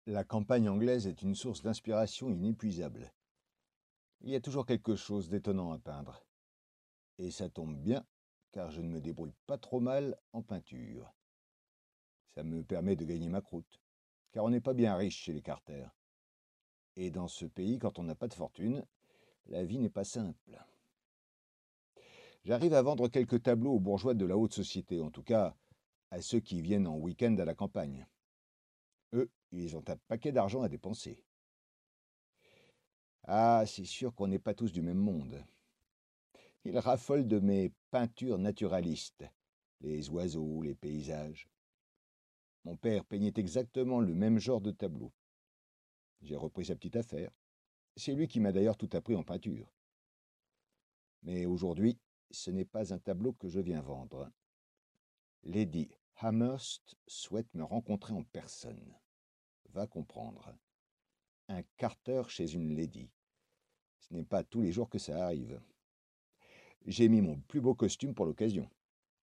La campagne anglaise est une source d'inspiration inépuisable. Il y a toujours quelque chose d'étonnant à peindre. Et ça tombe bien, car je ne me débrouille pas trop mal en peinture. Ça me permet de gagner ma croûte, car on n'est pas bien riche chez les Carter. Et dans ce pays, quand on n'a pas de fortune, la vie n'est pas simple. J'arrive à vendre quelques tableaux aux bourgeois de la haute société, en tout cas à ceux qui viennent en week-end à la campagne. Eux, ils ont un paquet d'argent à dépenser. Ah, c'est sûr qu'on n'est pas tous du même monde. Ils raffolent de mes peintures naturalistes, les oiseaux, les paysages. Mon père peignait exactement le même genre de tableau. J'ai repris sa petite affaire. C'est lui qui m'a d'ailleurs tout appris en peinture. Mais aujourd'hui, ce n'est pas un tableau que je viens vendre. Lady Amherst souhaite me rencontrer en personne. Va comprendre. Un Carter chez une lady. Ce n'est pas tous les jours que ça arrive. J'ai mis mon plus beau costume pour l'occasion.